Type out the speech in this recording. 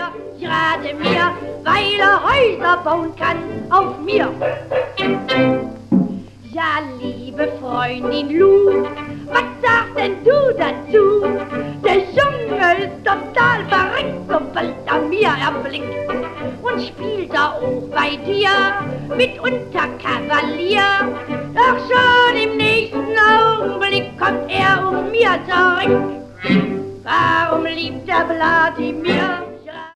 mir, ich rate mir, weil er Häuser bauen kann auf mir. Ja, liebe Freundin Lu, was sagst denn du dazu? Der Junge ist total verrückt, sobald er mir erblickt. Und spielt er auch bei dir mitunter Kavalier. Doch schon im nächsten Augenblick kommt er auf mir zurück. Warum liebt der Wladimir